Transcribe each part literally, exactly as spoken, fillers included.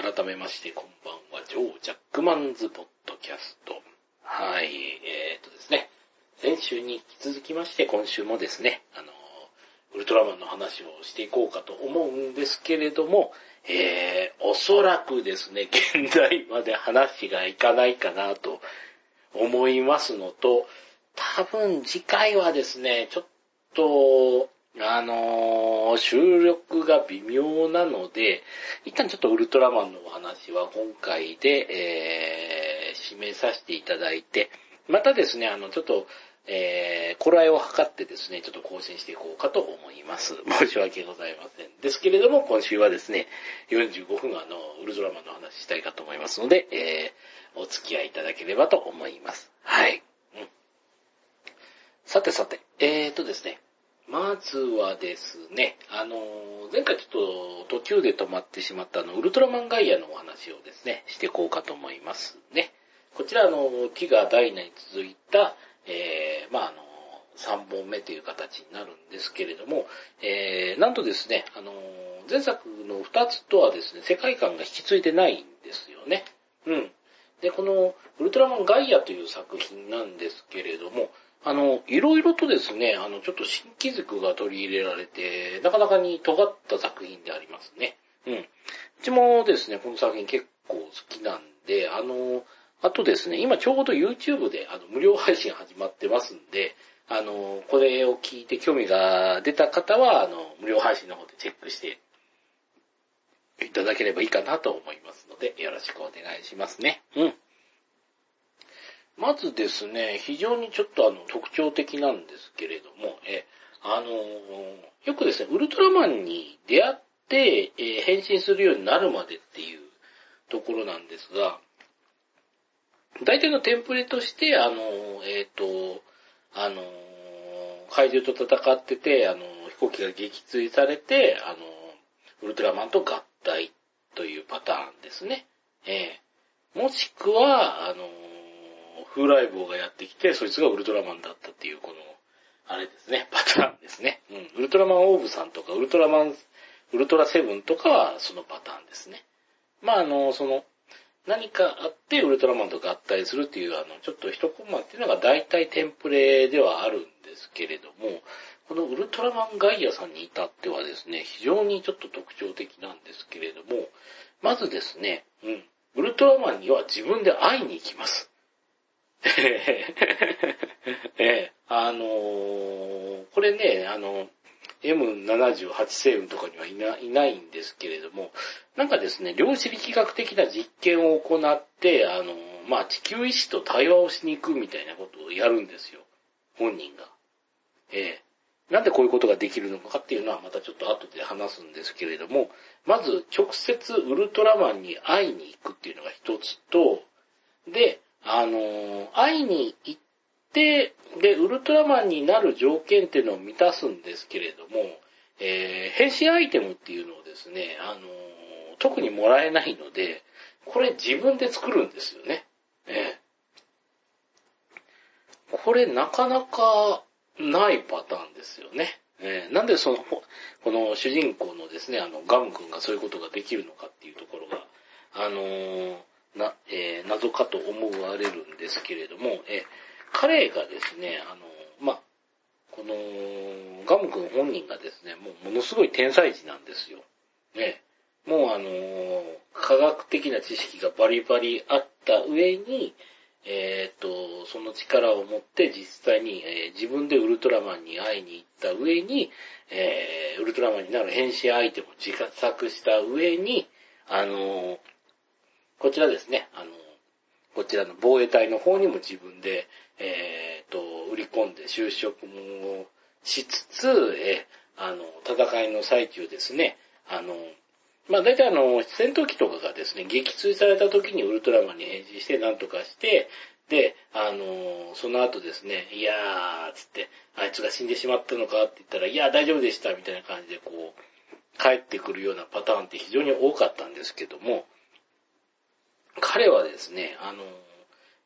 改めましてこんばんは、ジョー・ジャックマンズポッドキャスト。はい、えー、っとですね、先週に引き続きまして今週もですね、あの、ウルトラマンの話をしていこうかと思うんですけれども、えー、おそらくですね、現代まで話がいかないかなと思いますのと、多分次回はですね、ちょっと、あのー、収録が微妙なので、一旦ちょっとウルトラマンのお話は今回で、えー、締めさせていただいて、またですね、あの、ちょっと、えー、頃合いを測ってですね、ちょっと更新していこうかと思います。申し訳ございません。ですけれども、今週はですね、よんじゅうごふんあの、ウルトラマンの話したいかと思いますので、えー、お付き合いいただければと思います。はい。うん、さてさて、えーとですね、まずはですね、あのー、前回ちょっと途中で止まってしまったあの、ウルトラマンガイアのお話をですね、していこうかと思いますね。こちらあの、ティガダイナに続いた、えー、まああの、さんぼんめという形になるんですけれども、えー、なんとですね、あの、前作のふたつとはですね、世界観が引き継いでないんですよね。うん。で、この、ウルトラマンガイアという作品なんですけれども、あの、いろいろとですね、あの、ちょっと新機軸が取り入れられて、なかなかに尖った作品でありますね。うん。うちもですね、この作品結構好きなんで、あの、あとですね、今ちょうど YouTube であの無料配信始まってますんで、あの、これを聞いて興味が出た方は、あの、無料配信の方でチェックしていただければいいかなと思いますので、よろしくお願いしますね。うん。まずですね、非常にちょっとあの特徴的なんですけれども、え、あのー、よくですね、ウルトラマンに出会って、えー、変身するようになるまでっていうところなんですが、大体のテンプレとして、あのー、えっ、ー、と、あのー、怪獣と戦ってて、あのー、飛行機が撃墜されて、あのー、ウルトラマンと合体というパターンですね。えー、もしくは、あのー、風来坊がやってきて、そいつがウルトラマンだったっていう、この、あれですね、パターンですね。うん。ウルトラマンオーブさんとか、ウルトラマン、ウルトラセブンとかはそのパターンですね。まあ、あの、その、何かあってウルトラマンと合体するっていう、あの、ちょっと一コマっていうのが大体テンプレではあるんですけれども、このウルトラマンガイアさんに至ってはですね、非常にちょっと特徴的なんですけれども、まずですね、うん。ウルトラマンには自分で会いに行きます。ええ、あのー、これね、あの、エムななじゅうはち 星雲とかにはいな、いないんですけれども、なんかですね、量子力学的な実験を行って、あの、まあ、地球意志と対話をしに行くみたいなことをやるんですよ。本人が。ええ。なんでこういうことができるのかっていうのはまたちょっと後で話すんですけれども、まず直接ウルトラマンに会いに行くっていうのが一つと、で、あの、会いに行って、で、ウルトラマンになる条件っていうのを満たすんですけれども、えー、変身アイテムっていうのをですね、あの、特にもらえないので、これ自分で作るんですよね。えー、これなかなかないパターンですよね。えー、なんでその、この主人公のですね、あの、ガム君がそういうことができるのかっていうところが、あのー、な、えー、謎かと思われるんですけれども、えー、彼がですね、あの、まあ、この、ガム君本人がですね、もうものすごい天才児なんですよ。ね。もうあの、科学的な知識がバリバリあった上に、えっと、その力を持って実際に、えー、自分でウルトラマンに会いに行った上に、えー、ウルトラマンになる変身アイテムを自作した上に、あの、こちらですね、あの、こちらの防衛隊の方にも自分で、えー、と、売り込んで就職をしつつ、えー、あの、戦いの最中ですね、あの、まあ大体あの、戦闘機とかがですね、撃墜された時にウルトラマンに変身して何とかして、で、あの、その後ですね、いやー、つって、あいつが死んでしまったのかって言ったら、いや、大丈夫でした、みたいな感じでこう、帰ってくるようなパターンって非常に多かったんですけども、彼はですね、あの、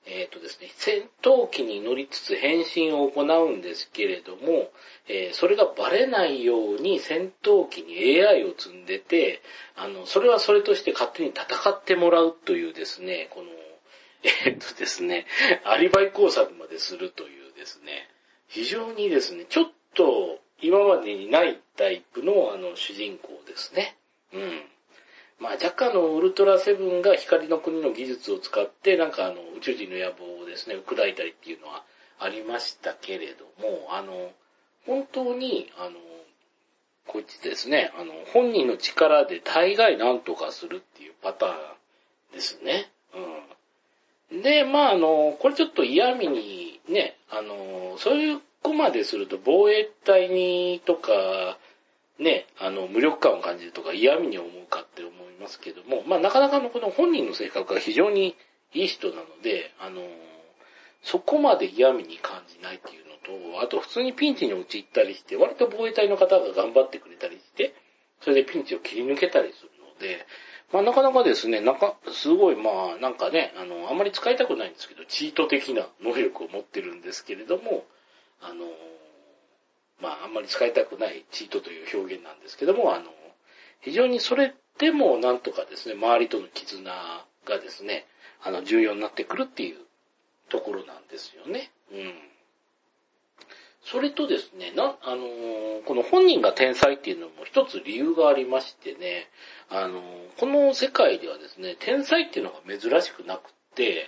えっとですね、戦闘機に乗りつつ変身を行うんですけれども、えー、それがバレないように戦闘機に エーアイ を積んでて、あの、それはそれとして勝手に戦ってもらうというですね、この、えっとですね、アリバイ工作までするというですね、非常にですね、ちょっと今までにないタイプのあの主人公ですね。うん。まあ若干のウルトラセブンが光の国の技術を使ってなんかあの宇宙人の野望をですね、砕いたりっていうのはありましたけれども、あの、本当にあの、こっちですね、あの、本人の力で大概何とかするっていうパターンですね。うん。で、まああの、これちょっと嫌味にね、あの、そういうコマですると防衛隊にとか、ね、あの、無力感を感じるとか嫌味に思うかって思いますけども、まあなかなかのこの本人の性格が非常にいい人なので、あの、そこまで嫌味に感じないっていうのと、あと普通にピンチに陥ったりして、割と防衛隊の方が頑張ってくれたりして、それでピンチを切り抜けたりするので、まあなかなかですね、なんか、すごいまあなんかね、あの、あんまり使いたくないんですけど、チート的な能力を持ってるんですけれども、あの、まああんまり使いたくないチートという表現なんですけども、あの、非常にそれでもなんとかですね、周りとの絆がですね、あの、重要になってくるっていうところなんですよね。うん。それとですね、な、あのー、この本人が天才っていうのも一つ理由がありましてね、あのー、この世界ではですね、天才っていうのが珍しくなくって、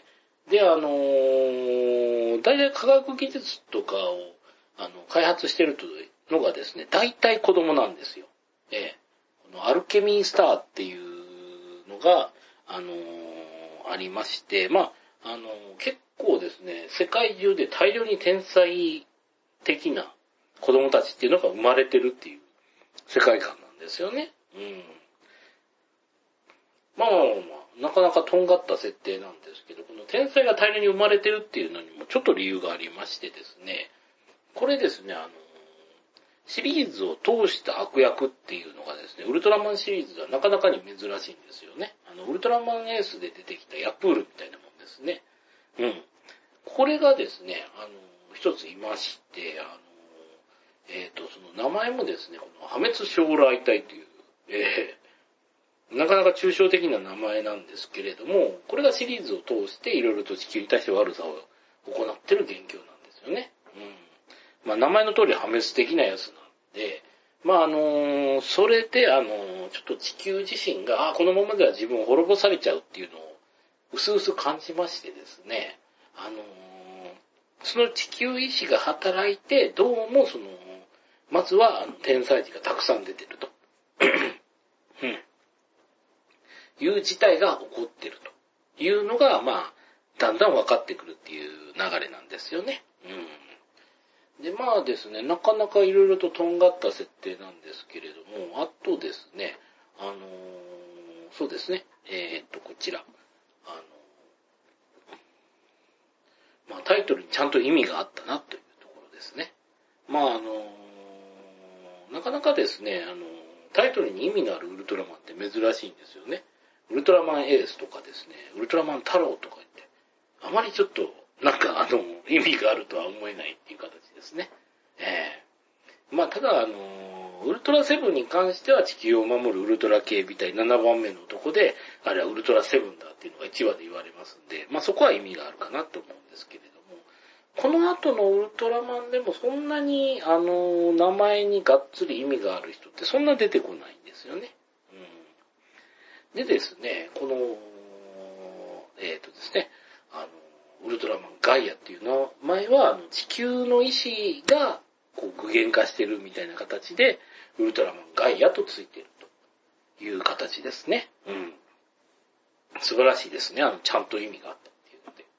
で、あのー、大体科学技術とかを、あの、開発してるのがですね、大体子供なんですよ。ええ。このアルケミースターっていうのが、あのー、ありまして、まあ、あのー、結構ですね、世界中で大量に天才的な子供たちっていうのが生まれてるっていう世界観なんですよね。うん。まあまあまあ、なかなかとんがった設定なんですけど、この天才が大量に生まれてるっていうのにもちょっと理由がありましてですね、これですね、あの、シリーズを通した悪役っていうのがですね、ウルトラマンシリーズではなかなかに珍しいんですよね。あの、ウルトラマンエースで出てきたヤプールみたいなもんですね。うん。これがですね、あの、一ついまして、あの、えっ、ー、と、その名前もですね、この破滅将来体という、えー、なかなか抽象的な名前なんですけれども、これがシリーズを通していろいろと地球に対して悪さを行ってる元凶なんですよね。うん。まあ名前の通り破滅的なやつなんで、まああの、それであの、ちょっと地球自身が、あこのままでは自分を滅ぼされちゃうっていうのを、うすうす感じましてですね、あの、その地球意志が働いて、どうもその、まずはあの天才児がたくさん出てると。うん。いう事態が起こってるというのが、まあ、だんだん分かってくるっていう流れなんですよね。うん。で、まあですね、なかなかいろいろととんがった設定なんですけれども、あとですね、あのー、そうですね、えー、っと、こちら。あのまあタイトルにちゃんと意味があったなというところですね。まああのー、なかなかですね、あのー、タイトルに意味のあるウルトラマンって珍しいんですよね。ウルトラマンエースとかですね、ウルトラマン太郎とか言って、あまりちょっと、なんかあの、意味があるとは思えないっていう形ですね。ええー、まあただあのー、ウルトラセブンに関しては地球を守るウルトラ警備隊ななばんめの男で、あれはウルトラセブンだっていうのがいちわで言われますんで、まあそこは意味があるかなと思うんですけれども、この後のウルトラマンでもそんなに、あの、名前にがっつり意味がある人ってそんな出てこないんですよね。うん、でですね、この、えっ、ー、とですね、あの、ウルトラマンガイアっていう名前は、あの地球の意志がこう具現化してるみたいな形で、ウルトラマンガイアとついてるという形ですね。うん。素晴らしいですね。あの、ちゃんと意味があったっていうので。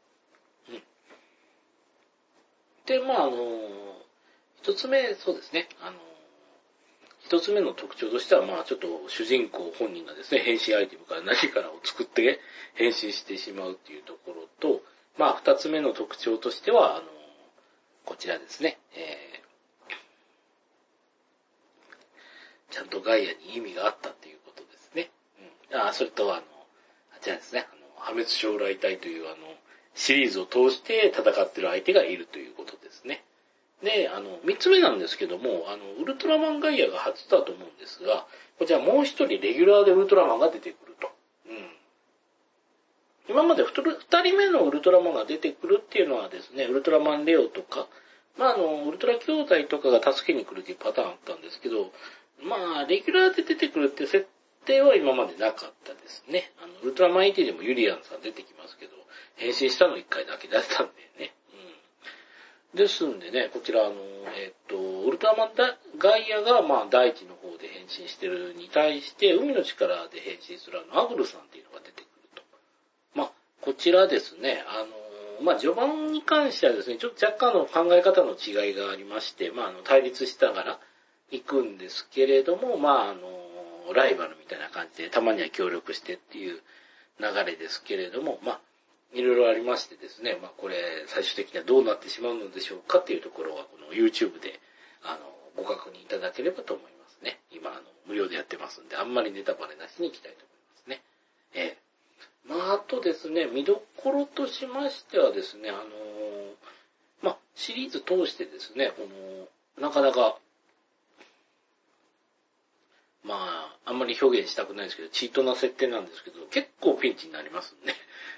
うん。で、まあ、あの、一つ目、そうですね。あの、一つ目の特徴としては、まあ、ちょっと主人公本人がですね、変身アイテムから何からを作って変身してしまうっていうところと、まあ、二つ目の特徴としては、あの、こちらですね。えー、ちゃんとガイアに意味があったっていうことですね。うん。あ、それと、あの、あちらですね。あの、破滅将来体という、あの、 シリーズを通して戦ってる相手がいるということですね。で、あの、三つ目なんですけども、あの、ウルトラマンガイアが初だと思うんですが、こちらもう一人レギュラーでウルトラマンが出てくると。うん。今まで二人目のウルトラマンが出てくるっていうのはですね、ウルトラマンレオとか、まあ、あの、ウルトラ兄弟とかが助けに来るっていうパターンあったんですけど、まあ、レギュラーで出てくるって設定は今までなかったですね。あの、ウルトラマンエイティでもユリアンさん出てきますけど、変身したの一回だけだったんでね。うん。ですんでね、こちら、あの、えっと、ウルトラマンガイアが、まあ、大地の方で変身してるに対して、海の力で変身するあの、アグルさんっていうのが出てくると。まあ、こちらですね、あの、まあ、序盤に関してはですね、ちょっと若干の考え方の違いがありまして、まあ、あの、対立しながら行くんですけれども、まあ、あの、ライバルみたいな感じで、たまには協力してっていう流れですけれども、まあ、いろいろありましてですね、まあ、これ、最終的にはどうなってしまうのでしょうかっていうところは、この YouTube で、あの、ご確認いただければと思いますね。今、あの、無料でやってますんで、あんまりネタバレなしに行きたいと思いますね。ええ。まあ、あとですね、見どころとしましてはですね、あのー、まあ、シリーズ通してですね、この、なかなか、まあ、あんまり表現したくないですけど、チートな設定なんですけど、結構ピンチになりますね。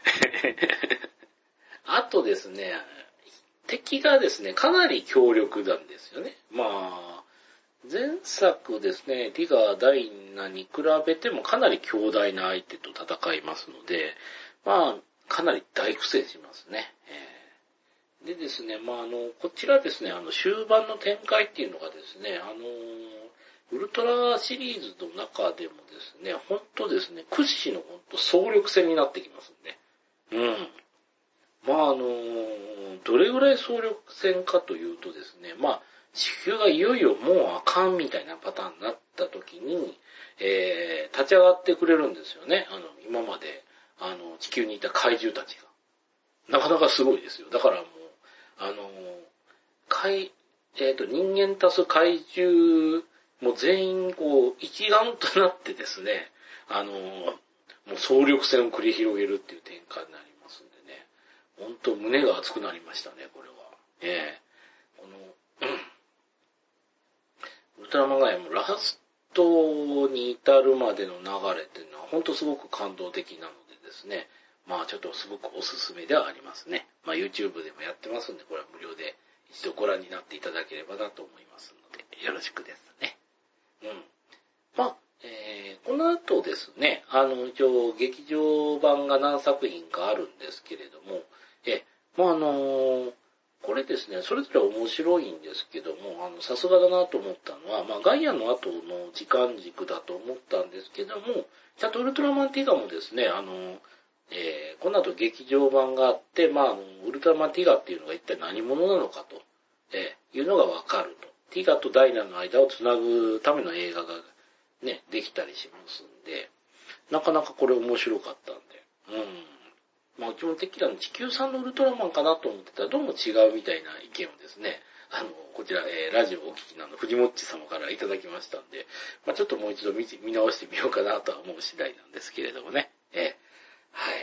あとですね、敵がですね、かなり強力なんですよね。まあ、前作ですね、ティガー・ダイナに比べてもかなり強大な相手と戦いますので、まあ、かなり大苦戦しますね。えー、でですね、まあ、あの、こちらですね、あの、終盤の展開っていうのがですね、あの、ウルトラシリーズの中でもですね、本当ですね、屈指の本当総力戦になってきますんで。うん。まあ、あの、どれぐらい総力戦かというとですね、まあ、地球がいよいよもうあかんみたいなパターンになった時に、えー、立ち上がってくれるんですよね。あの、今まで、あの、地球にいた怪獣たちが。なかなかすごいですよ。だからもう、あの、怪、えっと、人間足す怪獣、もう全員こう、一丸となってですね、あの、もう総力戦を繰り広げるっていう展開になりますんでね。本当胸が熱くなりましたね、これは。ええー、この、うん、ウルトラマンガイアもラストに至るまでの流れっていうのは本当すごく感動的なのでですね、まあちょっとすごくおすすめではありますね。まあ YouTube でもやってますんで、これは無料で一度ご覧になっていただければなと思いますので、よろしくですね。うん。まあ、えー、この後ですね、あの、一応劇場版が何作品かあるんですけれども、え、まああのー、これですね、それぞれ面白いんですけども、あの、さすがだなと思ったのは、まあ、ガイアの後の時間軸だと思ったんですけども、ちゃんとウルトラマンティガもですね、あの、えー、この後劇場版があって、まあ、あの、ウルトラマンティガっていうのが一体何者なのかと、えー、いうのがわかると。ティガとダイナの間をつなぐための映画がね、できたりしますんで、なかなかこれ面白かったんで、うん。まあ、基本的には地球産のウルトラマンかなと思ってたらどうも違うみたいな意見をですね、あの、こちら、えー、ラジオをお聞きなの藤もっち様からいただきましたんで、まあ、ちょっともう一度見見直してみようかなとは思う次第なんですけれどもね。えー、はい、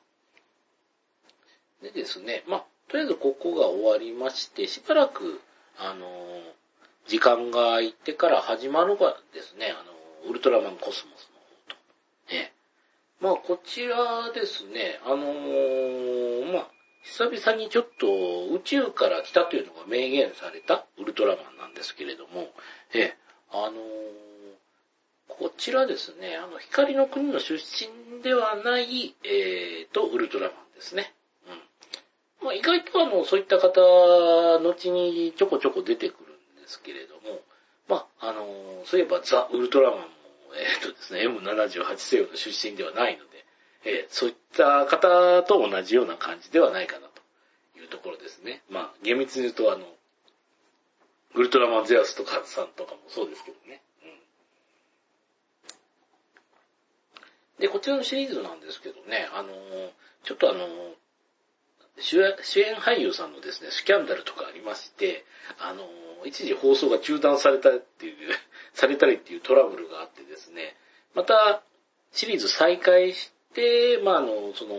うん。でですね、まあ、とりあえずここが終わりまして、しばらく、あのー、時間が空いてから始まるがですね、あのー、ウルトラマンコスモスの方と。ね、まあ、こちらですね、あのー、まあ、久々にちょっと宇宙から来たというのが明言されたウルトラマンなんですけれども、え、あのー、こちらですね、あの、光の国の出身ではない、えーと、ウルトラマンですね。うん。まあ、意外とあの、そういった方、後にちょこちょこ出てくるんですけれども、まあ、あのー、そういえばザ・ウルトラマンもえっとですね、エムななじゅうはち 星雲の出身ではないので、えー、そういった方と同じような感じではないかなというところですね。まあ、厳密に言うとあの、ウルトラマンゼアスとかさんとかもそうですけどね。うん、で、こちらのシリーズなんですけどね、あのー、ちょっとあのー、主演、主演俳優さんのですね、スキャンダルとかありまして、あのー、一時放送が中断されたっていう、されたりっていうトラブルがあってですね、また、シリーズ再開して、まあ、あの、その、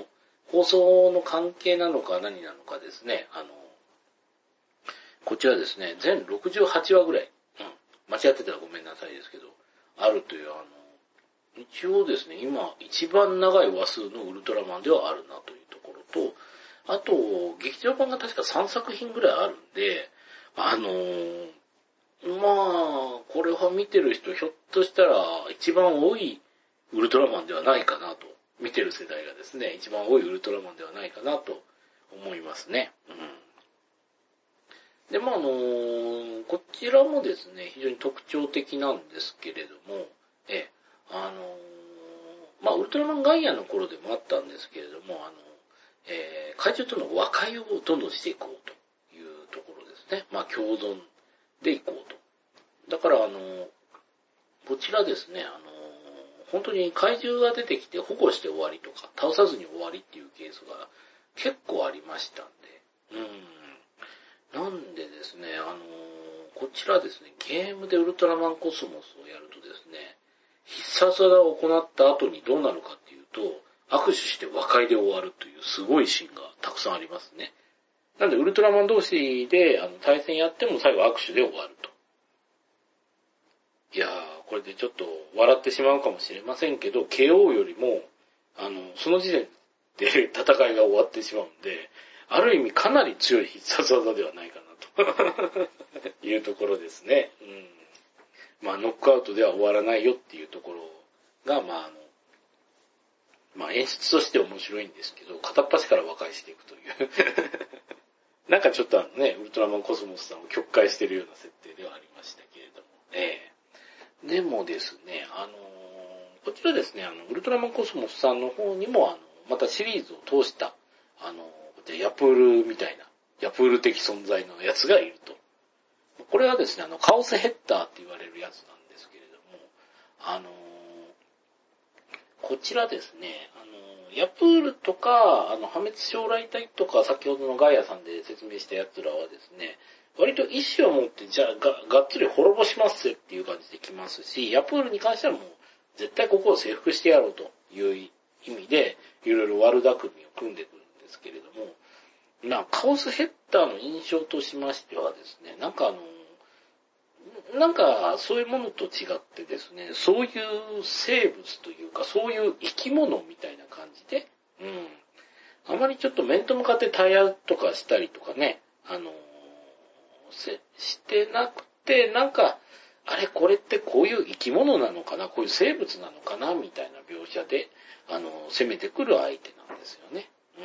放送の関係なのか何なのかですね、あの、こちらですね、全ろくじゅうはちわぐらい、うん、間違ってたらごめんなさいですけど、あるという、あの、一応ですね、今一番長い話数のウルトラマンではあるなというところと、あと、劇場版が確かさんさく品ぐらいあるんで、あのー、まあ、これは見てる人、ひょっとしたら一番多いウルトラマンではないかなと、見てる世代がですね、一番多いウルトラマンではないかなと思いますね。うん。で、まあ、あのー、こちらもですね、非常に特徴的なんですけれども、え、あのー、まあ、ウルトラマンガイアの頃でもあったんですけれども、あの、えー、怪獣との和解をどんどんしていこうというところですね。まあ、共存でいこうと。だから、あの、こちらですね、あの、本当に怪獣が出てきて保護して終わりとか、倒さずに終わりっていうケースが結構ありましたんで。うん。なんでですね、あの、こちらですね、ゲームでウルトラマンコスモスをやるとですね、必殺技を行った後にどうなるかっていうと、握手して和解で終わるというすごいシーンがたくさんありますね。なんでウルトラマン同士であの対戦やっても最後握手で終わると。いやー、これでちょっと笑ってしまうかもしれませんけど、ケーオー よりも、あの、その時点で戦いが終わってしまうんで、ある意味かなり強い必殺技ではないかなというところですね。うん。まあ、ノックアウトでは終わらないよっていうところが、まあ、あの、まあ演出として面白いんですけど、片っ端から和解していくという。なんかちょっとあのね、ウルトラマンコスモスさんを曲解してるような設定ではありましたけれども。ええ。でもですね、あのー、こちらですね、あの、ウルトラマンコスモスさんの方にも、あの、またシリーズを通した、あの、こちらヤプールみたいな、ヤプール的存在のやつがいると。これはですね、あの、カオスヘッダーって言われるやつなんですけれども、あのー、こちらですね、あの、ヤプールとか、あの、破滅将来体とか、先ほどのガイアさんで説明した奴らはですね、割と意志を持って、じゃあが、がっつり滅ぼしますぜっていう感じで来ますし、ヤプールに関してはもう、絶対ここを征服してやろうという意味で、いろいろ悪巧みを組んでくるんですけれども、まあ、カオスヘッダーの印象としましてはですね、なんかあの、なんか、そういうものと違ってですね、そういう生物というか、そういう生き物みたいな感じで、うん。あまりちょっと面と向かって対話とかしたりとかね、あの、せ、してなくて、なんか、あれ、これってこういう生き物なのかな、こういう生物なのかな、みたいな描写で、あの、攻めてくる相手なんですよね。うん。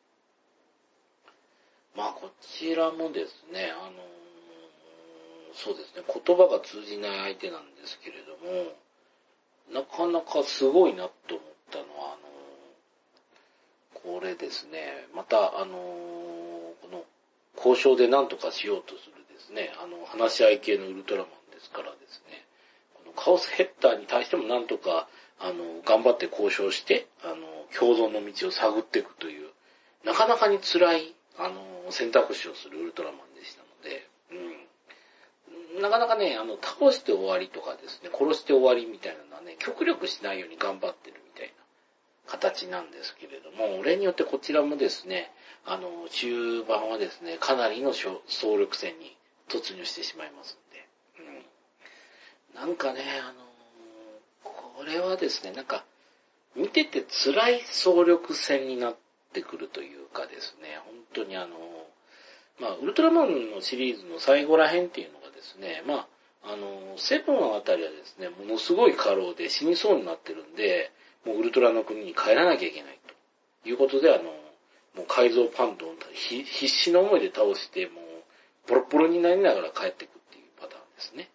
まあ、こちらもですね、あの、そうですね、言葉が通じない相手なんですけれども、なかなかすごいなと思ったのは、あの、これですね、また、あの、この、交渉で何とかしようとするですね、あの、話し合い系のウルトラマンですからですね、このカオスヘッダーに対しても何とか、あの、頑張って交渉して、あの、共存の道を探っていくという、なかなかに辛い、あの、選択肢をするウルトラマンでしたので、うん。なかなかね、あの、倒して終わりとかですね、殺して終わりみたいなのはね、極力しないように頑張ってるみたいな形なんですけれども、例によってこちらもですね、あの、中盤はですね、かなりの総力戦に突入してしまいますんで、うん。なんかね、あの、これはですね、なんか、見てて辛い総力戦になってくるというかですね、本当にあの、まあ、ウルトラマンのシリーズの最後ら辺っていうのがですね、まあ、あの、セブンあたりはですね、ものすごい過労で死にそうになってるんで、もうウルトラの国に帰らなきゃいけないということで、あの、もう改造パンドを必死の思いで倒して、もう、ボロボロになりながら帰ってくっていうパターンですね。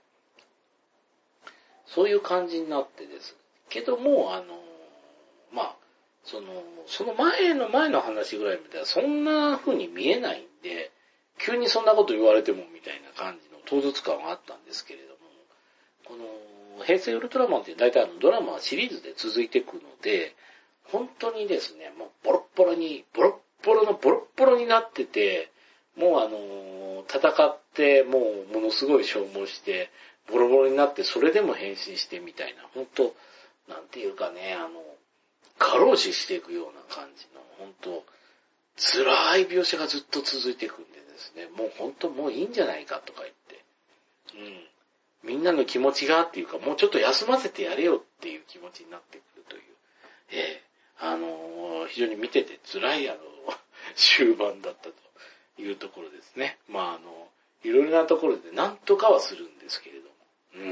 そういう感じになってですけども、あの、まあ、その、その前の前の話ぐらいまではそんな風に見えないんで、急にそんなこと言われてもみたいな感じの唐突感はあったんですけれども、この、平成ウルトラマンって大体あのドラマはシリーズで続いていくので、本当にですね、もうボロッボロに、ボロッボロのボロッボロになってて、もうあの、戦って、もうものすごい消耗して、ボロボロになって、それでも変身してみたいな、本当なんていうかね、あの、 過労死していくような感じの、本当辛い描写がずっと続いていくんでですね、もう本当もういいんじゃないかとか言って、うん。みんなの気持ちがっていうか、もうちょっと休ませてやれよっていう気持ちになってくるという、えー、あのー、非常に見てて辛いあの、終盤だったというところですね。まああの、いろいろなところで何とかはするんですけれども、うん。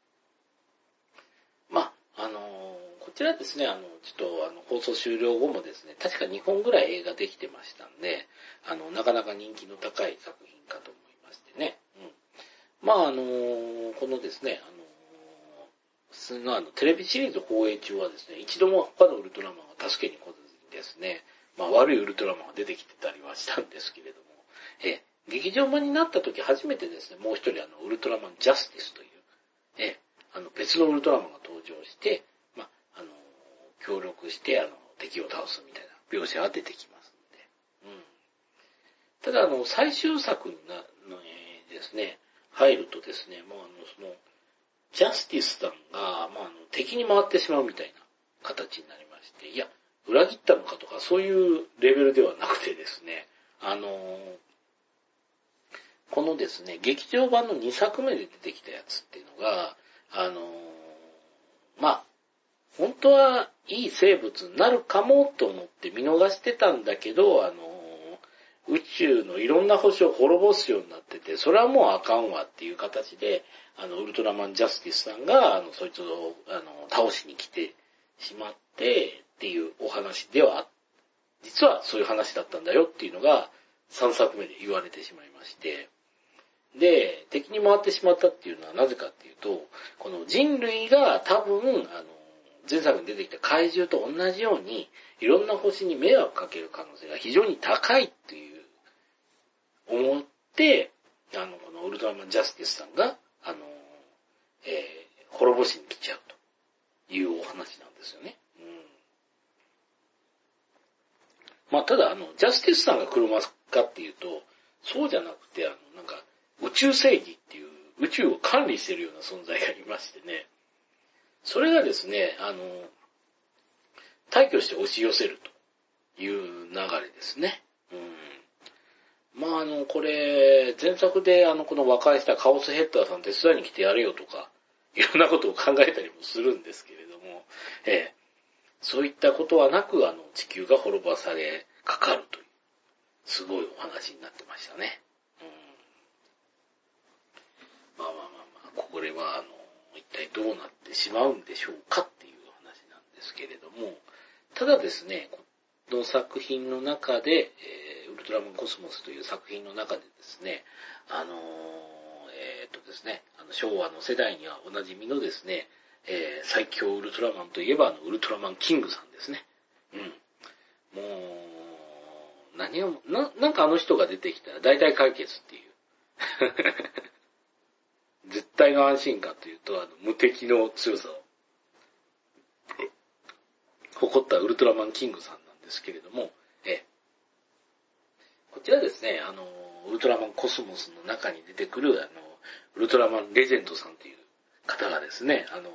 まあ、あのー、こちらですね、あの、ちょっとあの、放送終了後もですね、確かにほんぐらい映画できてましたんで、あの、なかなか人気の高い作品かと思いましてね。うん。まあ、あのー、このですね、あのー、普通のあの、テレビシリーズ放映中はですね、一度も他のウルトラマンが助けに来ずにですね、まあ、悪いウルトラマンが出てきてたりはしたんですけれども、え、劇場版になった時初めてですね、もう一人あの、ウルトラマンジャスティスという、え、あの、別のウルトラマンが登場して、まあ、あの、協力して、あの、敵を倒すみたいな描写が出てきますので。うん。ただ、あの、最終作なのにですね、入るとですね、もうあの、その、ジャスティスさんが、まあ、あの、敵に回ってしまうみたいな形になりまして、いや、裏切ったのかとか、そういうレベルではなくてですね、あの、このですね、劇場版のにさくめで出てきたやつっていうのが、あの、まあ、本当はいい生物になるかもと思って見逃してたんだけど、あの、宇宙のいろんな星を滅ぼすようになってて、それはもうあかんわっていう形で、あの、ウルトラマンジャスティスさんが、あの、そいつを、あの、倒しに来てしまってっていうお話では、実はそういう話だったんだよっていうのがさんさくめで言われてしまいまして、で、敵に回ってしまったっていうのはなぜかっていうと、この人類が多分、あの、前作に出てきた怪獣と同じように、いろんな星に迷惑かける可能性が非常に高いっていう、思って、あの、このウルトラマンジャスティスさんが、あの、えー、滅ぼしに来ちゃうというお話なんですよね。うん。まあ、ただ、あの、ジャスティスさんが来るのかっていうと、そうじゃなくて、あの、なんか、宇宙正義っていう、宇宙を管理しているような存在がいましてね、それがですね、あの、大挙して押し寄せるという流れですね。うん。まあ、あの、これ、前作で、あの、この和解したカオスヘッダーさん手伝いに来てやれよとか、いろんなことを考えたりもするんですけれども、ええ、そういったことはなく、あの、地球が滅ぼされかかるという、すごいお話になってましたね。うん。まあまあまあまあ、これは、あの、一体どうなってしまうんでしょうかっていう話なんですけれども、ただですね、この作品の中で、えー、ウルトラマンコスモスという作品の中でですね、あのー、えー、っとですね、あの昭和の世代にはおなじみのですね、えー、最強ウルトラマンといえばあのウルトラマンキングさんですね。うん。もう、何を、な、なんかあの人が出てきたら大体解決っていう。絶対の安心感というと、あの、無敵の強さを誇ったウルトラマンキングさんなんですけれども、え、こちらですね、あの、ウルトラマンコスモスの中に出てくる、あの、ウルトラマンレジェンドさんという方がですね、あの、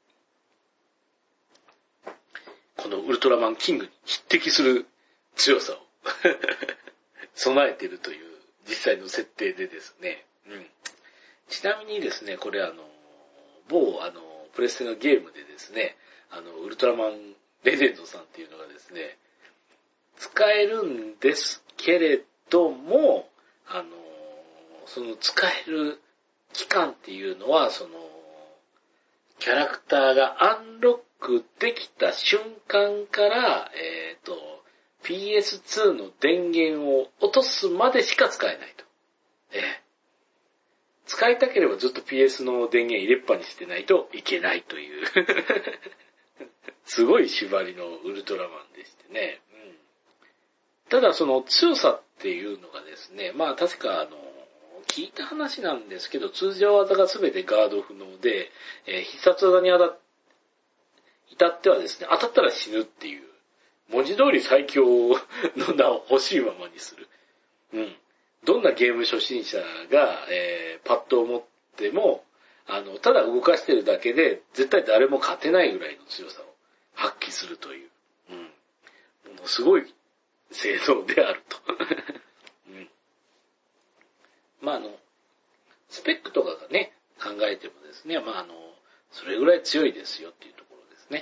このウルトラマンキングに匹敵する強さを備えているという実際の設定でですね、うん。ちなみにですね、これあの、某あの、プレステのゲームでですね、あの、ウルトラマンレジェンドさんっていうのがですね、使えるんですけれども、あの、その使える期間っていうのは、その、キャラクターがアンロックできた瞬間から、えっと、ピーエスツー の電源を落とすまでしか使えないと。ええ、使いたければずっと ピーエス の電源入れっぱにしてないといけないというすごい縛りのウルトラマンでしてね。うん、ただその強さっていうのがですね、まあ確かあの、聞いた話なんですけど、通常技が全てガード不能で、えー、必殺技に至ってはですね、当たったら死ぬっていう、文字通り最強の名を欲しいままにする。うん。どんなゲーム初心者が、えー、パッと思っても、あの、ただ動かしてるだけで、絶対誰も勝てないぐらいの強さを発揮するという。 うん。ものすごい性能であると。うん。まあ、あの、スペックとかがね、考えてもですね、まあ、あの、それぐらい強いですよっていうところですね。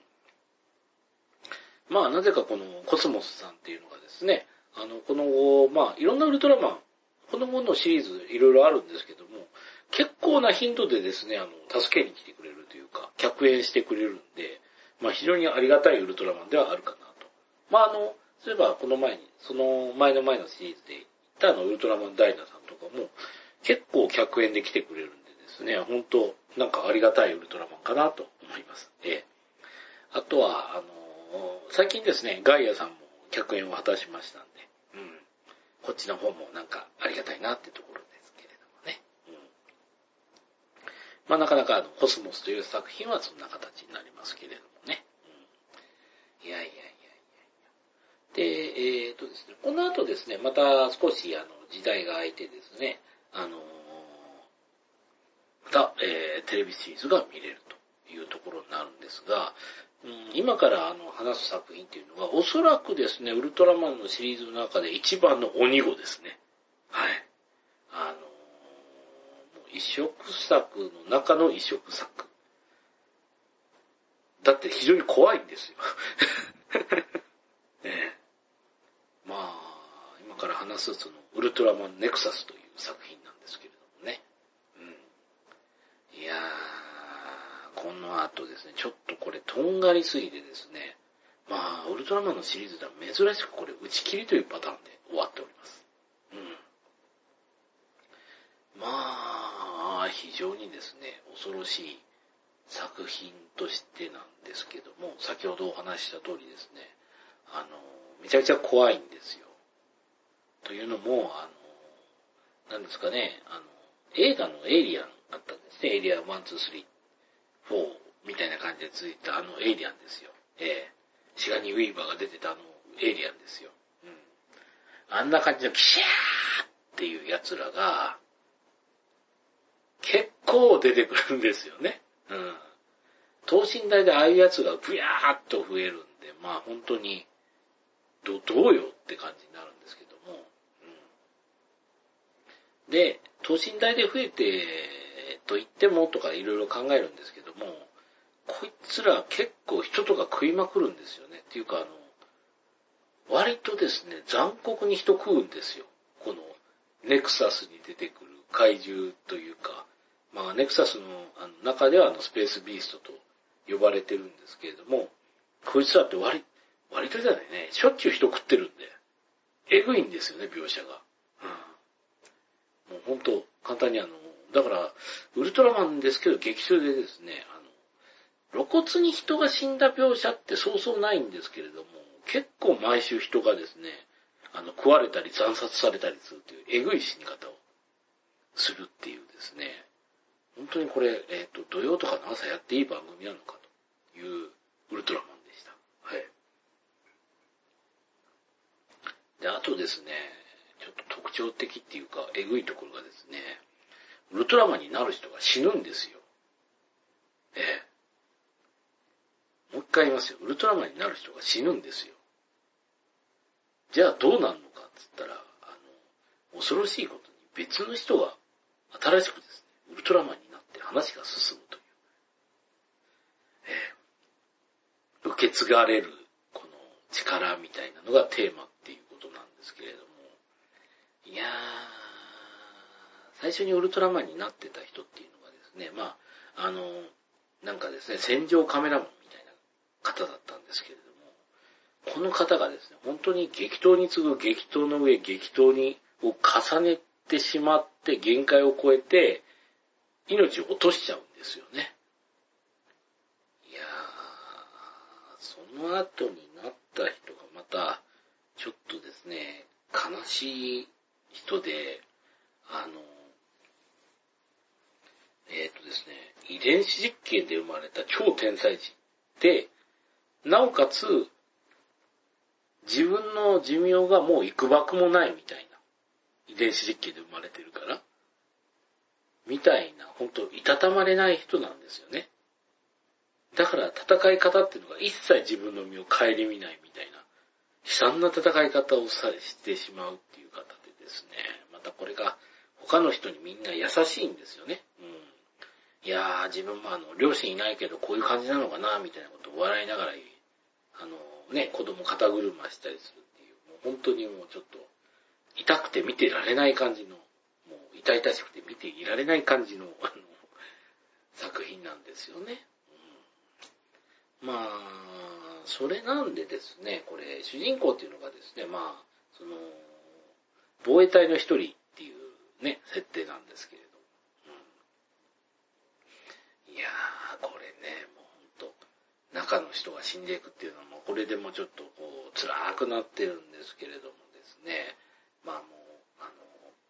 うん、まあ、なぜかこのコスモスさんっていうのがですね、あの、この、まあ、いろんなウルトラマン、このものシリーズいろいろあるんですけども、結構な頻度でですね、あの、助けに来てくれるというか、客演してくれるんで、まあ、非常にありがたいウルトラマンではあるかなと。まあ、あの、そういえばこの前に、その前の前のシリーズで言ったあの、ウルトラマンダイナさんとかも、結構客演で来てくれるんでですね、本当なんかありがたいウルトラマンかなと思います。ええ。あとは、あのー、最近ですね、ガイアさんも客演を果たしましたんで、うん。こっちの方もなんかありがたいなってところですけれどもね。うん。まあなかなかあの、コスモスという作品はそんな形になりますけれどもね。うん。いやいやいやいやいや。で、えーとですね、この後ですね、また少しあの、時代が空いてですね、あのー、また、えー、テレビシリーズが見れるというところになるんですが、うん、今からあの話す作品っていうのは、おそらくですね、ウルトラマンのシリーズの中で一番の鬼子ですね。はい。あのー、もう異色作の中の異色作。だって非常に怖いんですよ。ねえ。まあ、今から話すその、ウルトラマンネクサスという作品なんですけれどもね。うん。いやー、この後ですね、ちょっとこれとんがりすぎてですね、まあ、ウルトラマンのシリーズでは珍しくこれ打ち切りというパターンで終わっております。うん。まあ、非常にですね、恐ろしい作品としてなんですけども、先ほどお話しした通りですね、あの、めちゃくちゃ怖いんですよ。というのも、あの、なんですかね、あの、映画のエイリアンあったんですね。エイリアンいち、に、さん、よんみたいな感じで続いたあのエイリアンですよ。ええー、シガニー・ウィーバーが出てたあのエイリアンですよ。うん。あんな感じのキシャーっていう奴らが、結構出てくるんですよね。うん。等身大でああいう奴がブヤーっと増えるんで、まあ本当に、ど、どうよって感じになるんですけども。うん、で、等身大で増えて、と言ってもとかいろいろ考えるんですけども、こいつら結構人とか食いまくるんですよね。っていうかあの、割とですね、残酷に人食うんですよ。この、ネクサスに出てくる怪獣というか、まあネクサスのあの中ではあのスペースビーストと呼ばれてるんですけれども、こいつらって割、割とじゃないね、しょっちゅう人食ってるんで、えぐいんですよね、描写が。うん、もう本当簡単にあの、だから、ウルトラマンですけど劇中でですね、あの、露骨に人が死んだ描写ってそうそうないんですけれども、結構毎週人がですね、あの、食われたり惨殺されたりするというえぐい死に方をするっていうですね、本当にこれ、えっと、土曜とかの朝やっていい番組なのかというウルトラマンでした。はい。で、あとですね、ちょっと特徴的っていうか、えぐいところがですね、ウルトラマンになる人が死ぬんですよ。ええ。もう一回言いますよ。ウルトラマンになる人が死ぬんですよ。じゃあどうなるのかって言ったら、あの、恐ろしいことに別の人が新しくですね、ウルトラマンになって話が進むという。ええ。受け継がれる、この力みたいなのがテーマっていうことなんですけれども。いやー、最初にウルトラマンになってた人っていうのがですね、まあ、あの、なんかですね、戦場カメラマンみたいな方だったんですけれども、この方がですね、本当に激闘に次ぐ激闘の上、激闘に、を重ねてしまって限界を超えて、命を落としちゃうんですよね。いやー、その後になった人がまた、ちょっとですね、悲しい人で、あの、えっとですね、遺伝子実験で生まれた超天才児で、なおかつ、自分の寿命がもう幾ばくもないみたいな。遺伝子実験で生まれてるから。みたいな、ほんと、いたたまれない人なんですよね。 だから戦い方っていうのが一切自分の身を顧みないみたいな、悲惨な戦い方をさしてしまうっていう方でですね、またこれが他の人にみんな優しいんですよね。うん、いやー、自分もあの、両親いないけどこういう感じなのかな、みたいなことを笑いながら、あの、ね、子供肩車したりするっていう、もう本当にもうちょっと、痛くて見てられない感じの、もう痛々しくて見ていられない感じの、あの、作品なんですよね。うん、まあ、それなんでですね、これ、主人公っていうのがですね、まあ、その、防衛隊の一人っていうね、設定なんですけれど、いやー、これね、もうほんと、中の人が死んでいくっていうのはもうこれでもちょっとこう、辛くなってるんですけれどもですね、まあもう、あの、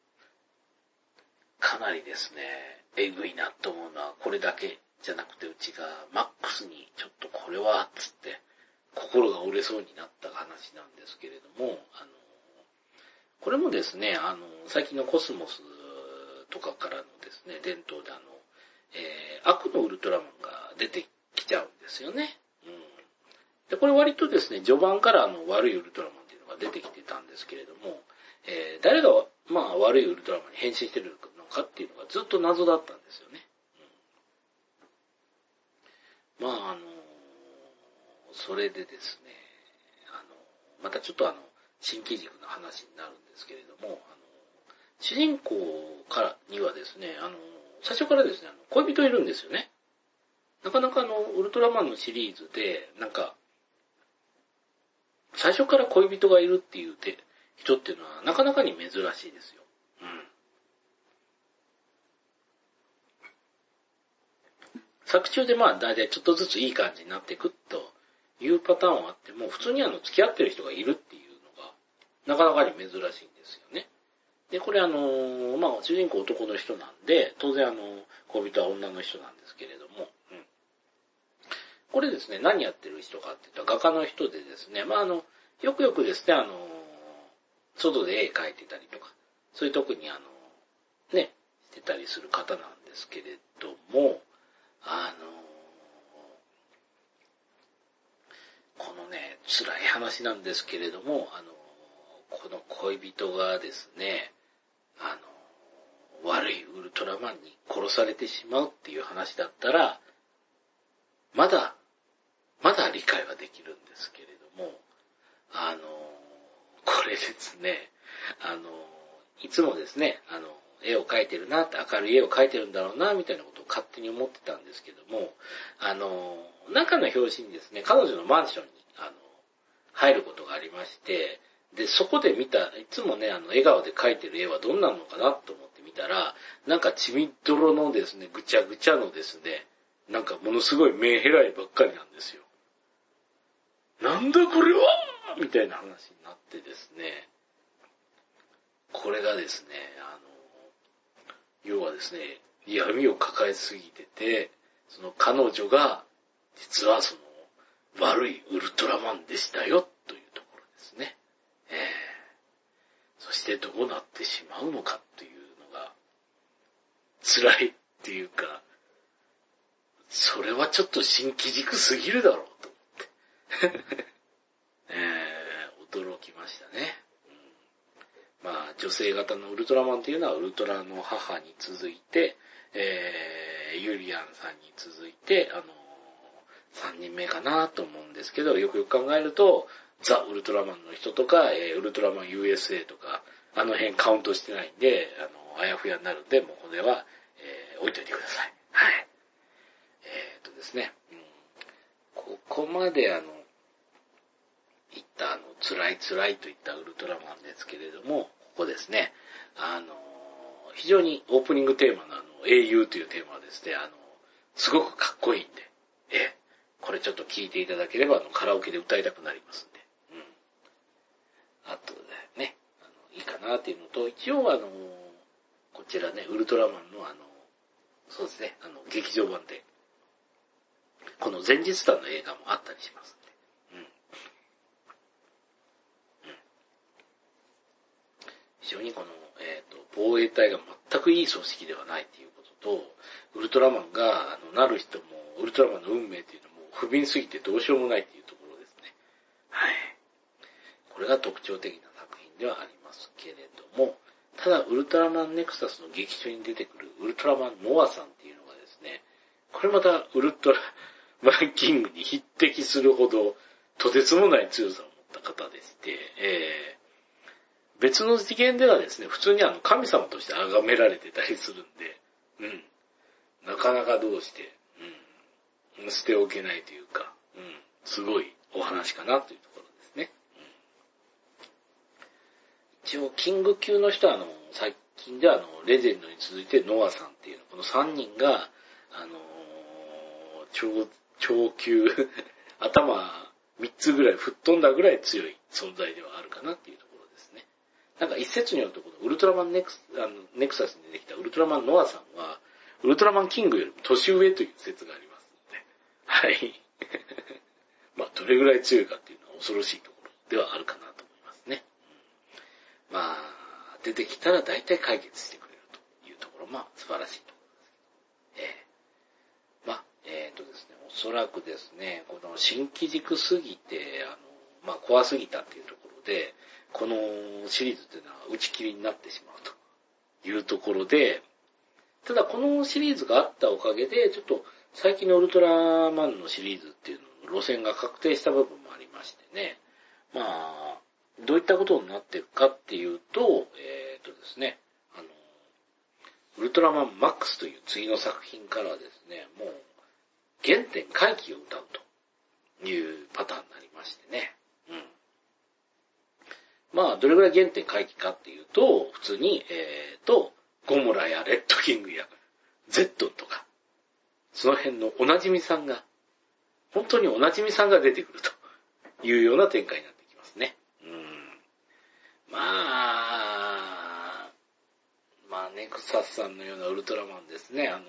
かなりですね、えぐいなと思うのはこれだけじゃなくて、うちがマックスにちょっとこれは、つって、心が折れそうになった話なんですけれども、あの、これもですね、あの、最近のコスモスとかからのですね、伝統であの、えー、悪のウルトラマンが出てきちゃうんですよね。うん。で、これ割とですね、序盤からあの悪いウルトラマンっていうのが出てきてたんですけれども、えー、誰が、まあ悪いウルトラマンに変身してるのかっていうのがずっと謎だったんですよね。うん、まああの、それでですね、あの、またちょっとあの、新機軸の話になるんですけれども、あの、主人公からにはですね、あの、最初からですね、恋人いるんですよね。なかなかあの、ウルトラマンのシリーズで、なんか、最初から恋人がいるっていう人っていうのは、なかなかに珍しいですよ。うん。作中でまあ、だいたいちょっとずついい感じになっていくというパターンはあっても、普通にあの、付き合ってる人がいるっていうのが、なかなかに珍しいんですよね。で、これあの、まあ、主人公男の人なんで、当然あの、恋人は女の人なんですけれども、うん。これですね、何やってる人かって言ったら画家の人でですね、まあ、あの、よくよくですね、あの、外で絵描いてたりとか、そういう特にあの、ね、してたりする方なんですけれども、あの、このね、辛い話なんですけれども、あの、この恋人がですね、あの、悪いウルトラマンに殺されてしまうっていう話だったら、まだ、まだ理解はできるんですけれども、あの、これですね、あの、いつもですね、あの、絵を描いてるなって、明るい絵を描いてるんだろうな、みたいなことを勝手に思ってたんですけども、あの、中の表紙にですね、彼女のマンションに、あの、入ることがありまして、で、そこで見た、いつもね、あの、笑顔で描いてる絵はどんなのかなと思って見たら、なんか血みどろのですね、ぐちゃぐちゃのですね、なんかものすごい目へらいばっかりなんですよ。なんだこれはみたいな話になってですね、これがですね、あの、要はですね、闇を抱えすぎてて、その彼女が、実はその、悪いウルトラマンでしたよ、というところですね。えー、そしてどうなってしまうのかというのが、辛いっていうか、それはちょっと新機軸すぎるだろうと思って、えー、驚きましたね。うん、まあ女性型のウルトラマンっていうのはウルトラの母に続いて、えー、ユリアンさんに続いて、あのー、さんにんめかなと思うんですけど、よくよく考えると、ザ・ウルトラマンの人とか、えー、ウルトラマン ユーエスエー とか、あの辺カウントしてないんで、あの、あやふやになるんで、もうこれは、えー、置いといてください。はい。えー、っとですね、うん、ここまであの、言ったあの、辛い辛いといったウルトラマンですけれども、ここですね、あの、非常にオープニングテーマのあの、英雄というテーマはですね、あの、すごくかっこいいんで、ええ、これちょっと聞いていただければ、あの、カラオケで歌いたくなりますんで、うん。あとね、あの、いいかなっていうのと、一応あの、こちらね、ウルトラマンのあの、そうですね、あの、劇場版で、この前日談の映画もあったりしますんで、うん。非常にこの、えっと、防衛隊が全くいい組織ではないっていうことと、ウルトラマンが、あの、なる人も、ウルトラマンの運命っていうの不憫すぎてどうしようもないっていうところですね。はい。これが特徴的な作品ではありますけれども、ただウルトラマンネクサスの劇中に出てくるウルトラマンノアさんっていうのがですね、これまたウルトラマンキングに匹敵するほどとてつもない強さを持った方でして、えー、別の次元ではですね、普通にあの神様として崇められてたりするんで、うん、なかなかどうして、うん、捨ておけないというか、うん、すごいお話かなというところですね。一応、キング級の人は、あの、最近では、あの、レジェンドに続いて、ノアさんっていう、このさんにんが、あのー、超、超級、頭みっつぐらい吹っ飛んだぐらい強い存在ではあるかなっていうところですね。なんか一説によると、このウルトラマンネクス、あの、ネクサスに出てきたウルトラマンノアさんは、ウルトラマンキングよりも年上という説がありますので、はい。まあ、どれぐらい強いかっていうのは恐ろしいところではあるかなと思いますね。まあ、出てきたら大体解決してくれるというところ、まあ、素晴らしいところです。えー、まあ、えっとですね、おそらくですね、この新機軸すぎて、あの、まあ、怖すぎたっていうところで、このシリーズっていうのは打ち切りになってしまうというところで、ただこのシリーズがあったおかげで、ちょっと最近のウルトラマンのシリーズっていうのの路線が確定した部分もありましてね、まあ、どういったことになっていくかっていうと、えっとですね、あの、ウルトラマンマックスという次の作品からはですね、もう、原点回帰を歌うというパターンになりましてね。うん。まあ、どれぐらい原点回帰かっていうと、普通に、えっと、ゴモラやレッドキングやゼットンとか、その辺のおなじみさんが、本当におなじみさんが出てくるというような展開になってきますね。うん。まあ、まあ、ネクサスさんのようなウルトラマンですね。あの、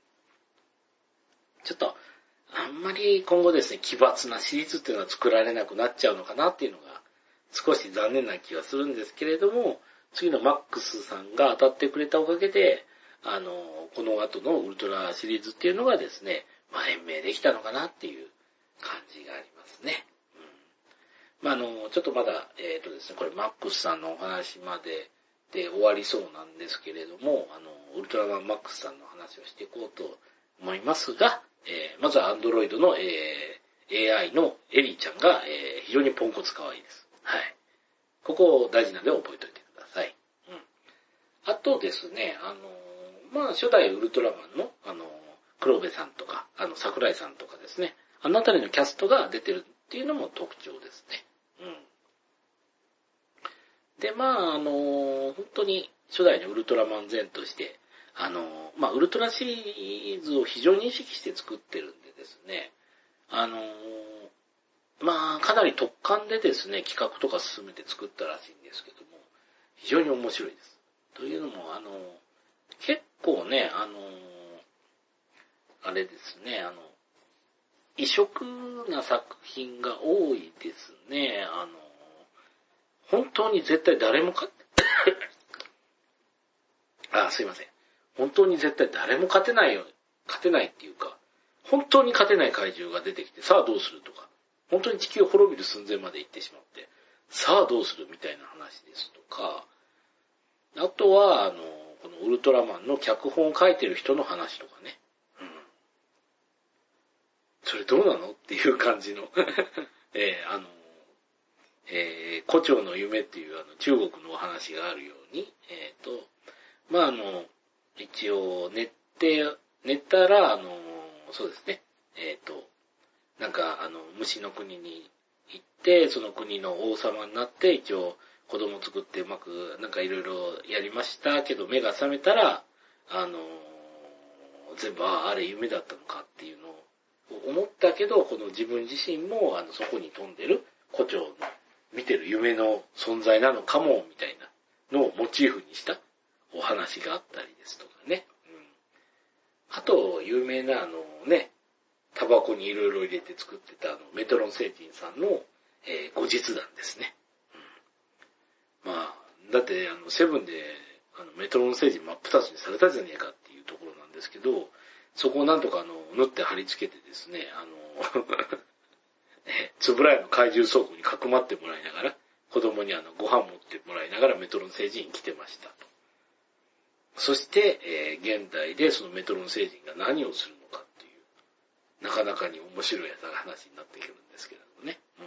ちょっと、あんまり今後ですね、奇抜なシリーズっていうのは作られなくなっちゃうのかなっていうのが、少し残念な気はするんですけれども、次のマックスさんが当たってくれたおかげで、あの、この後のウルトラシリーズっていうのがですね、まあ、延命できたのかなっていう感じがありますね。うん、まあ、あの、ちょっとまだ、えっとですね、これマックスさんのお話までで終わりそうなんですけれども、あの、ウルトラマンマックスさんの話をしていこうと思いますが、えー、まずはアンドロイドの、えー、エーアイ のエリーちゃんが、えー、非常にポンコツ可愛いです。はい。ここ大事なんで覚えておいてください。うん。あとですね、あのー、まあ、初代ウルトラマンの、あのー、黒部さんとか、あの、桜井さんとかですね、あのあたりのキャストが出てるっていうのも特徴ですね。うん。で、まあ、あのー、本当に初代のウルトラマン前として、あのー、まあ、ウルトラシリーズを非常に意識して作ってるんでですね、あのー、まあ、かなり特感でですね、企画とか進めて作ったらしいんですけども、非常に面白いです。というのも、あの、結構ね、あの、あれですね、あの、異色な作品が多いですね。あの、本当に絶対誰も勝って、あ、すいません。本当に絶対誰も勝てないよ、勝てないっていうか、本当に勝てない怪獣が出てきて、さあどうするとか、本当に地球を滅びる寸前まで行ってしまって、さあどうするみたいな話ですとか、あとは、あの、このウルトラマンの脚本を書いてる人の話とかね。うん。それどうなのっていう感じの、えー、あの、えー、胡蝶の夢っていうあの中国のお話があるように、えっ、ー、と、まあ、あの、一応、寝て、寝たら、あの、そうですね、えっ、ー、と、なんか、あの、虫の国に行って、その国の王様になって、一応、子供作ってうまく、なんかいろいろやりましたけど、目が覚めたら、あの、全部、ああ、あれ夢だったのかっていうのを思ったけど、この自分自身も、あの、そこに飛んでる胡蝶の見てる夢の存在なのかも、みたいなのをモチーフにしたお話があったりですとかね。うん、あと、有名なあのね、タバコにいろいろ入れて作ってたあのメトロン星人さんの、えー、後日談ですね。うん、まあ、だってあのセブンであのメトロン星人真っ二つにされたじゃねえかっていうところなんですけど、 そこをなんとかあの、縫って貼り付けてですね、あの、つぶらやの怪獣倉庫にかくまってもらいながら、子供にあの、ご飯持ってもらいながらメトロン星人に来てましたと。そして、えー、現代でそのメトロン星人が何をするのかっていう、なかなかに面白い話になってくるんですけれどもね。うん。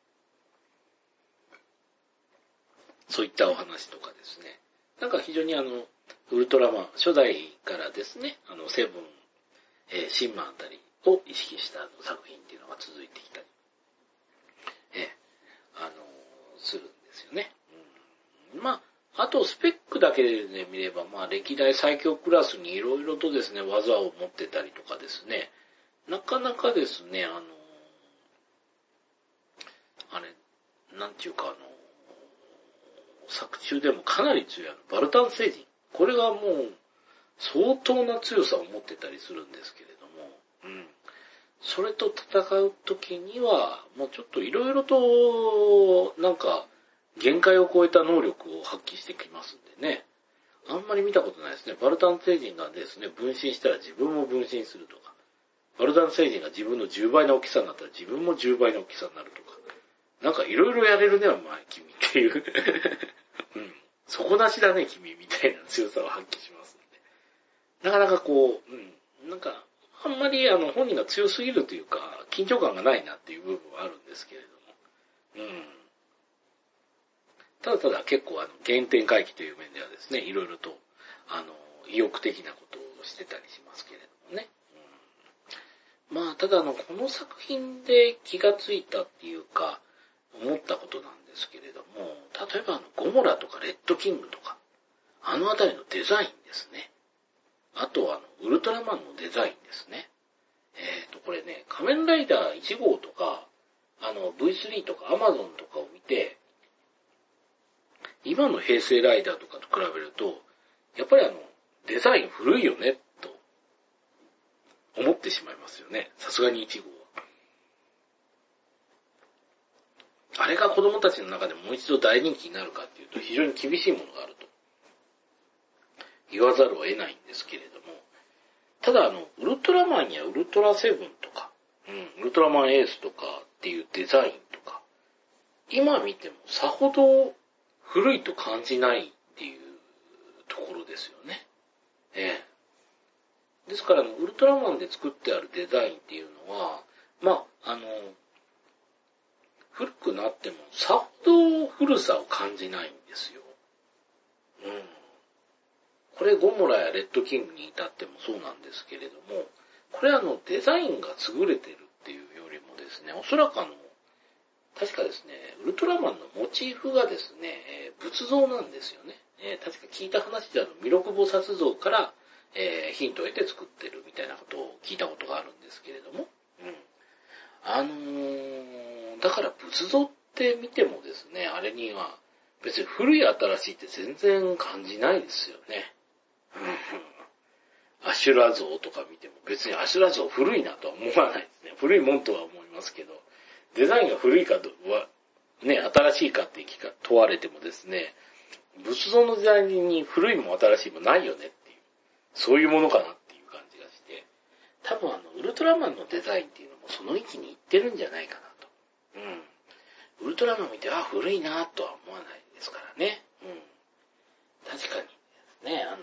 そういったお話とかですね。なんか非常にあの、ウルトラマン、初代からですね、あの、セブン、えー、シンマンあたりを意識したあの作品っていうのが続いてきたり、えー、あのー、するんですよね。うん、まあ、あとスペックだけで見れば、まあ、歴代最強クラスにいろいろとですね、技を持ってたりとかですね、なかなかですね、あのー、あれ、なんていうかあのー、作中でもかなり強いあのバルタン星人。これがもう相当な強さを持ってたりするんですけれども、うん。それと戦うときには、もうちょっといろいろと、なんか、限界を超えた能力を発揮してきますんでね。あんまり見たことないですね。バルタン星人がですね、分身したら自分も分身するとか。バルタン星人が自分のじゅうばいの大きさになったら自分もじゅうばいの大きさになるとか。なんかいろいろやれるね、お前、君っていう。うん。底なしだね、君、みたいな強さを発揮しますんで。なかなかこう、うん。なんか、あんまりあの、本人が強すぎるというか、緊張感がないなっていう部分はあるんですけれども。うん。ただただ結構あの、原点回帰という面ではですね、いろいろと、あの、意欲的なことをしてたりしますけれどもね。うん、まあ、ただあの、この作品で気がついたっていうか、思ったことなんですけれども、例えばあの、ゴモラとかレッドキングとか、あのあたりのデザインですね。あとはあの、ウルトラマンのデザインですね。えっと、これね、仮面ライダーいち号とか、あの、ブイスリー とか アマゾン とかを見て、今の平成ライダーとかと比べると、やっぱりあの、デザイン古いよね、と思ってしまいますよね。さすがにいち号は。あれが子供たちの中でもう一度大人気になるかっていうと非常に厳しいものがあると言わざるを得ないんですけれども、ただあの、ウルトラマンやウルトラセブンとか、うん、ウルトラマンエースとかっていうデザインとか、今見てもさほど古いと感じないっていうところですよね。ええ。ですからあの、ウルトラマンで作ってあるデザインっていうのは、まあ、あの、古くなってもさほど古さを感じないんですよ。うん。これゴモラやレッドキングに至ってもそうなんですけれども、これあのデザインが優れてるっていうよりもですね、おそらくあの、確かですね、ウルトラマンのモチーフがですね、えー、仏像なんですよね。えー、確か聞いた話であの、弥勒菩薩像から、えー、ヒントを得て作ってるみたいなことを聞いたことがあるんですけれども、うん。あのー、だから仏像って見てもですね、あれには別に古い新しいって全然感じないですよね。アシュラ像とか見ても別にアシュラ像古いなとは思わないですね。古いもんとは思いますけど、デザインが古いかとは、ね、新しいかって問われてもですね、仏像のデザインに古いも新しいもないよねっていう、そういうものかなっていう感じがして、多分あの、ウルトラマンのデザインっていうのもその域に行ってるんじゃないかなと。うん。ウルトラマン見て、あ、古いなとは思わないですからね。うん。確かにですね、あの、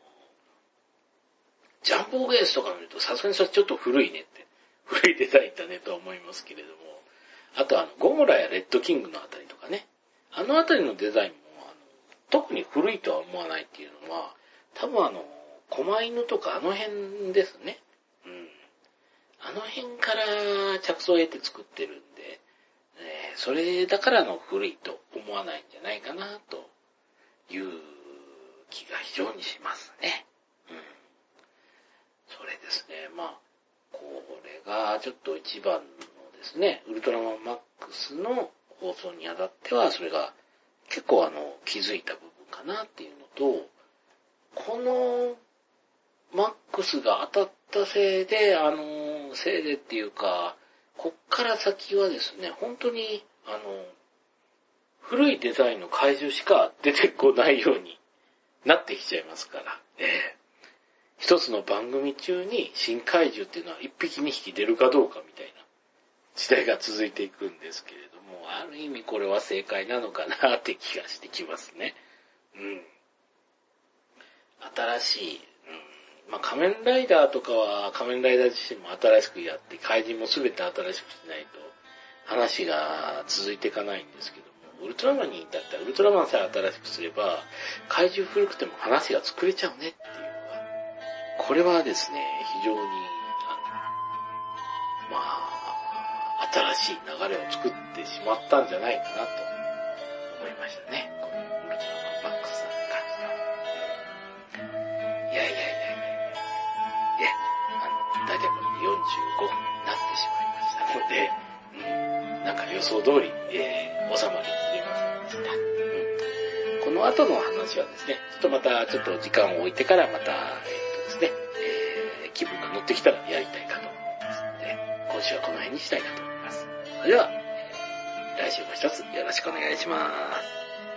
ジャンボーベースとか見るとさすがにそれちょっと古いねって、古いデザインだねとは思いますけれども、あとあの、ゴモラやレッドキングのあたりとかね、あのあたりのデザインもあの特に古いとは思わないっていうのは、多分あの、狛犬とかあの辺ですね。うん。あの辺から着想を得て作ってるんで、えー、それだからの古いと思わないんじゃないかなという気が非常にしますね。うん。それですね。まあ、これがちょっと一番のですね、ウルトラマンマックスの放送にあたっては、それが結構あの、気づいた部分かなっていうのと、このマックスが当たったせいで、あの、せいでっていうか、こっから先はですね、本当に、あの、古いデザインの怪獣しか出てこないようになってきちゃいますから、ええ一つの番組中に新怪獣っていうのは一匹二匹出るかどうかみたいな時代が続いていくんですけれども、ある意味これは正解なのかなって気がしてきますね。うん。新しい、うん、まあ仮面ライダーとかは仮面ライダー自身も新しくやって、怪人も全て新しくしないと話が続いていかないんですけども、ウルトラマンに至ったらウルトラマンさえ新しくすれば、怪獣古くても話が作れちゃうねっていうのが、これはですね、非常に、あの、まあ、新しい流れを作ってしまったんじゃないかなと思いましたね。このウルトラマンマックスさんに関しては。いやいやいやいやいや、いや、あの、だいたいこれでよんじゅうごふんになってしまいましたので、うん、なんか予想通り、えー、収まりきれませんでした。うん、この後の話はですね、ちょっとまたちょっと時間を置いてからまた、えー、っとですね、えー、気分が乗ってきたらやりたいかと思いますので、今週はこの辺にしたいなと思います。それでは、えー、来週も一つよろしくお願いします。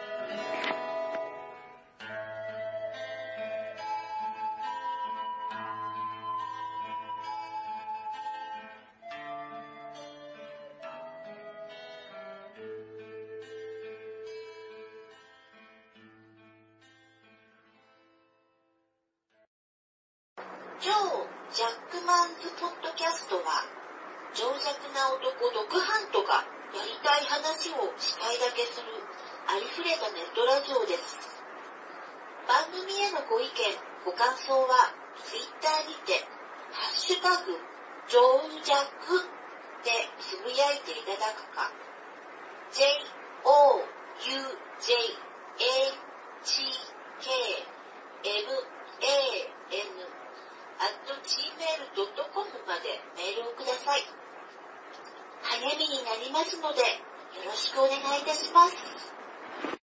今日、ジャックマンズポッドキャストは、情弱な男ドクハントがやりたい話をしたいだけするありふれたネットラジオです。番組へのご意見、ご感想は、ツイッターにて、ハッシュタグ、ジョージャックでつぶやいていただくか、ジェイオーユージェイエーエイチケーエルエーエヌアットジーメールドットコム までメールをください。励みになりますのでよろしくお願いいたします。